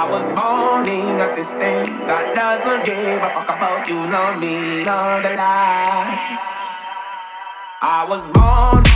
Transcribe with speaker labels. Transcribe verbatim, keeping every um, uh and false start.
Speaker 1: I was born in a system that doesn't give a fuck about you, nor me, nor the lies. I was born